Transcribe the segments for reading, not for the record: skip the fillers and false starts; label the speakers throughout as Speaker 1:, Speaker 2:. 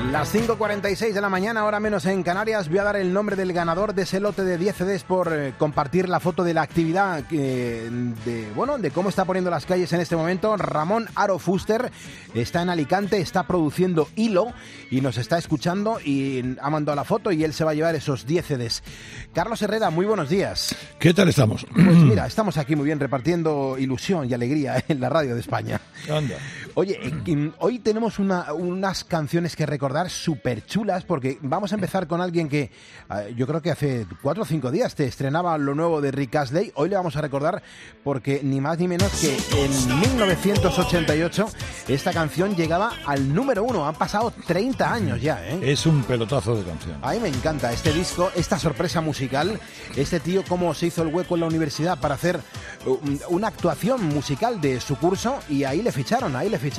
Speaker 1: Las 5:46 de la mañana, hora menos en Canarias. Voy a dar el nombre del ganador de ese lote de 10 CDs por compartir la foto de la actividad de cómo está poniendo las calles en este momento. Ramón Aro Fuster está en Alicante, está produciendo Hilo y nos está escuchando y ha mandado la foto y él se va a llevar esos 10 CDs. Carlos Herrera, muy buenos días.
Speaker 2: ¿Qué tal estamos?
Speaker 1: Pues mira, estamos aquí muy bien repartiendo ilusión y alegría en la radio de España.
Speaker 2: Anda.
Speaker 1: Oye, hoy tenemos unas canciones que recordar súper chulas porque vamos a empezar con alguien que yo creo que hace 4 o 5 días te estrenaba lo nuevo de Rick Astley. Hoy le vamos a recordar porque ni más ni menos que en 1988 esta canción llegaba al número 1. Han pasado 30 años ya, ¿eh?
Speaker 2: Es un pelotazo de canción.
Speaker 1: A mí me encanta este disco, esta sorpresa musical. Este tío cómo se hizo el hueco en la universidad para hacer una actuación musical de su curso y ahí le ficharon.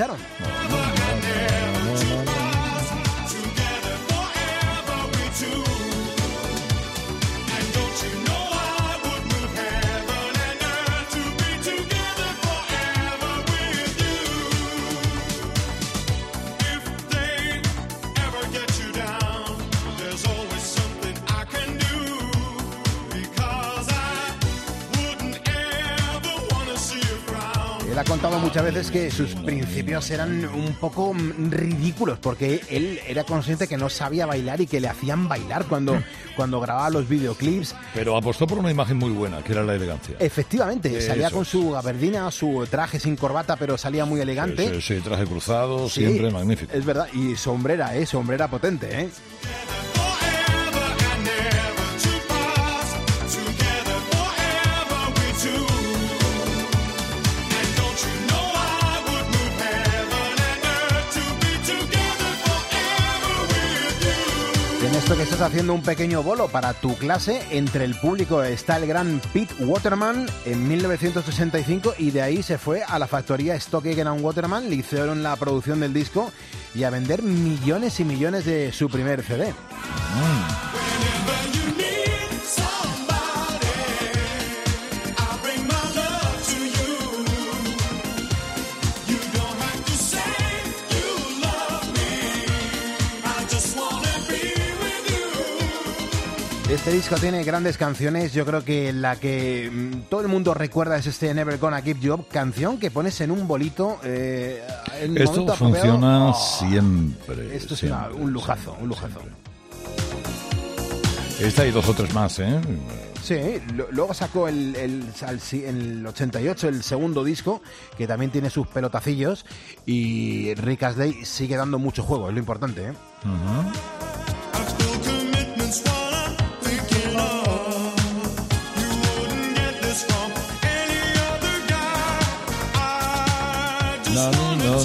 Speaker 1: Él ha contado muchas veces que sus principios eran un poco ridículos porque él era consciente que no sabía bailar y que le hacían bailar cuando grababa los videoclips.
Speaker 2: Pero apostó por una imagen muy buena, que era la elegancia.
Speaker 1: Efectivamente, salía con su gabardina, su traje sin corbata, pero salía muy elegante.
Speaker 2: Sí, traje cruzado, siempre magnífico.
Speaker 1: Es verdad, y sombrera potente, ¿eh? En esto que estás haciendo un pequeño bolo para tu clase, entre el público está el gran Pete Waterman en 1965 y de ahí se fue a la factoría Stockagen & Waterman, le hicieron la producción del disco y a vender millones y millones de su primer CD. Este disco tiene grandes canciones, yo creo que la que todo el mundo recuerda es este Never Gonna Give You Up, canción que pones en un bolito.
Speaker 2: Esto funciona siempre.
Speaker 1: Esto es un lujazo.
Speaker 2: Esta y 2 o 3 más, ¿eh?
Speaker 1: Sí, luego sacó en el 88 el segundo disco, que también tiene sus pelotacillos, y Rick Astley sigue dando mucho juego, es lo importante, ¿eh?
Speaker 2: No.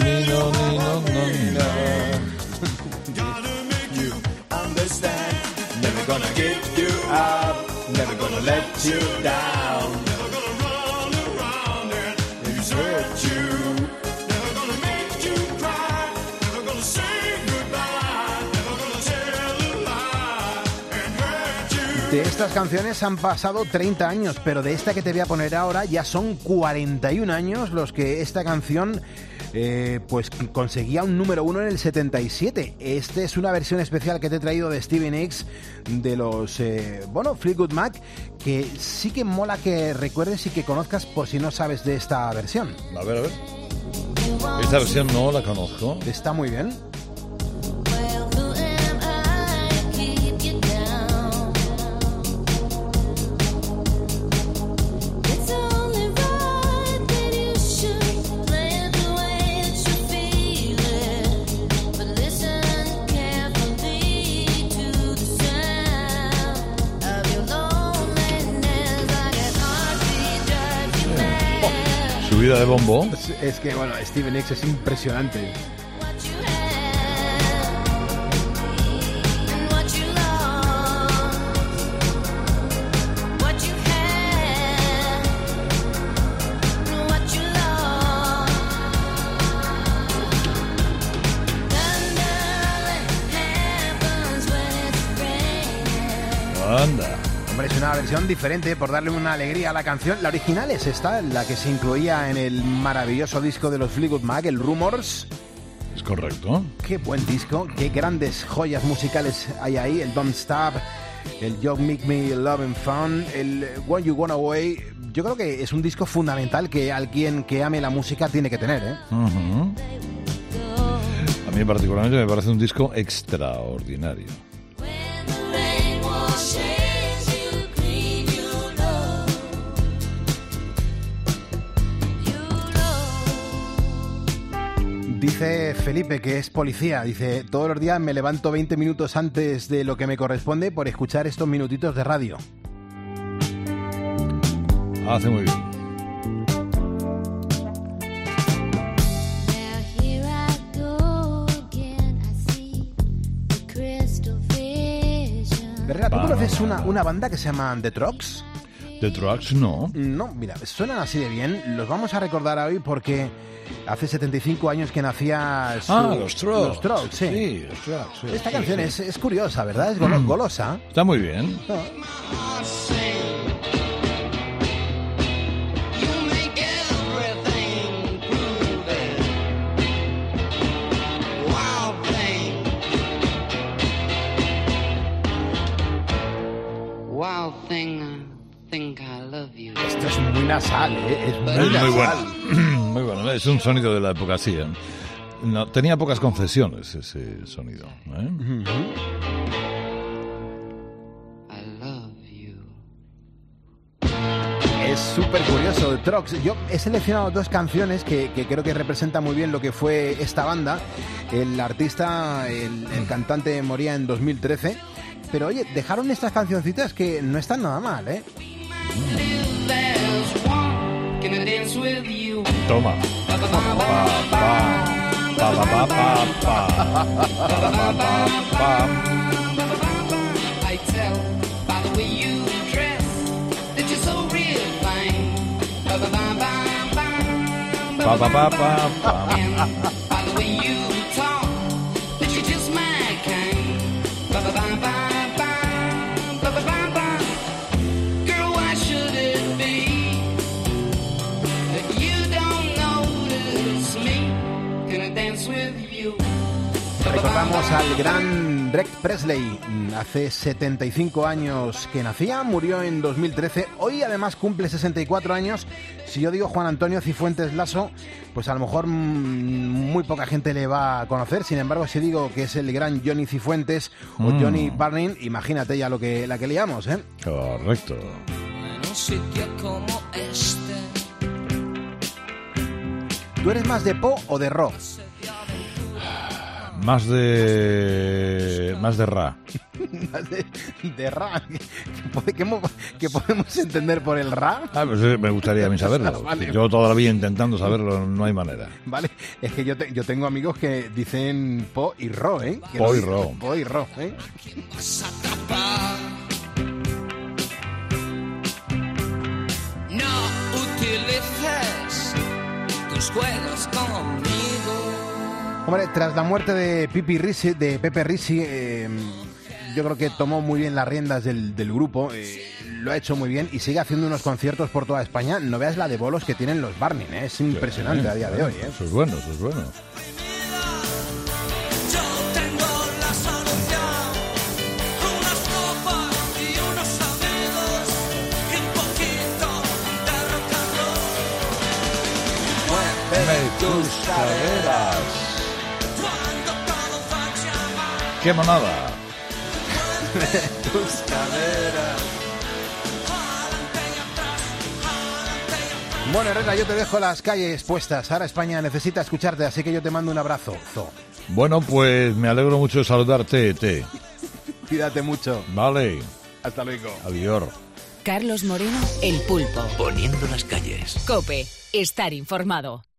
Speaker 1: You understand, never gonna give you up, never gonna let you down, never gonna run around and desert you, never gonna make you cry, never gonna say goodbye, never gonna tell a lie and hurt you. De estas canciones han pasado 30 años, pero de esta que te voy a poner ahora ya son 41 años los que esta canción pues conseguía un número 1 en el 77. Esta es una versión especial que te he traído de Stevie Nicks de los Fleetwood Mac, que sí que mola que recuerdes y que conozcas por si no sabes de esta versión.
Speaker 2: A ver. Esta versión no la conozco.
Speaker 1: Está muy bien.
Speaker 2: Subida de bombo.
Speaker 1: Es que, Stevie Nicks es impresionante.
Speaker 2: Anda.
Speaker 1: Hombre, es una versión diferente por darle una alegría a la canción. La original es esta, la que se incluía en el maravilloso disco de los Fleetwood Mac, el Rumors.
Speaker 2: Es correcto.
Speaker 3: Qué buen disco, qué grandes joyas musicales hay ahí. El Don't Stop, el You Make Me Love and Fun, el When You Gone Away. Yo creo que es un disco fundamental que alguien que ame la música tiene que tener, ¿eh?
Speaker 2: Uh-huh. A mí particularmente me parece un disco extraordinario.
Speaker 3: Dice Felipe, que es policía, dice, todos los días me levanto 20 minutos antes de lo que me corresponde por escuchar estos minutitos de radio.
Speaker 2: Hace muy bien.
Speaker 3: Herrera, ¿tú conoces una banda que se llama The Trucks?
Speaker 2: The Trucks, no.
Speaker 3: No, mira, suenan así de bien. Los vamos a recordar hoy porque hace 75 años que nacía
Speaker 2: los Trucks.
Speaker 3: Los Trucks, sí.
Speaker 2: Sí, los Trucks. Sí,
Speaker 3: Esta
Speaker 2: sí,
Speaker 3: canción
Speaker 2: sí.
Speaker 3: Es curiosa, ¿verdad? Es golosa.
Speaker 2: Está muy bien.
Speaker 3: Esto es muy nasal, ¿eh? Es muy
Speaker 2: Es
Speaker 3: nasal.
Speaker 2: muy bueno. Muy bueno. Es un sonido de la época así, ¿eh? No, tenía pocas concesiones ese sonido, ¿eh?
Speaker 3: Es súper curioso, The Trucks. Yo he seleccionado dos canciones que creo que representan muy bien lo que fue esta banda. El artista, el cantante moría en 2013. Pero oye, dejaron estas cancioncitas que no están nada mal, ¿eh?
Speaker 2: Toma.
Speaker 3: Recordamos al gran Rick Presley, hace 75 años que nacía, murió en 2013, hoy además cumple 64 años. Si yo digo Juan Antonio Cifuentes Lasso, pues a lo mejor muy poca gente le va a conocer. Sin embargo, si digo que es el gran Johnny Cifuentes o Johnny Burning, imagínate ya la que liamos, ¿eh?
Speaker 2: Correcto.
Speaker 4: En un sitio como este.
Speaker 3: ¿Tú eres más de Po o de Ro?
Speaker 2: Más de Ra.
Speaker 3: de Ra. ¿Qué podemos entender por el Ra?
Speaker 2: Pues me gustaría a mí saberlo.
Speaker 3: Vale.
Speaker 2: Yo todavía intentando saberlo, no hay manera.
Speaker 3: Vale, es que yo tengo amigos que dicen Po y Ro, ¿eh? Que
Speaker 2: Po y
Speaker 3: no-
Speaker 2: Ro.
Speaker 3: Po y Ro, ¿eh?
Speaker 4: No utilices tus juegos conmigo.
Speaker 3: Hombre, tras la muerte de Pepe Ricci, yo creo que tomó muy bien las riendas del grupo, lo ha hecho muy bien y sigue haciendo unos conciertos por toda España. No veas la de bolos que tienen los Burning, ¿eh? Es impresionante a día de hoy, ¿eh?
Speaker 2: Eso es bueno, eso es bueno.
Speaker 4: Yo tengo la solución. Unas copas y unos amigos y un poquito de rock and roll.
Speaker 2: Mueve tus caderas.
Speaker 4: Cuando todo vaya mal.
Speaker 2: ¡Qué monada!
Speaker 3: Tus caderas. Bueno, Herrera, yo te dejo las calles puestas. Ahora España necesita escucharte, así que yo te mando un abrazo.
Speaker 2: Bueno, pues me alegro mucho de saludarte,
Speaker 3: Cuídate mucho.
Speaker 2: Vale,
Speaker 3: Hasta luego.
Speaker 2: adiós.
Speaker 5: Carlos Moreno, El Pulpo.
Speaker 6: Poniendo las calles.
Speaker 5: COPE. Estar informado.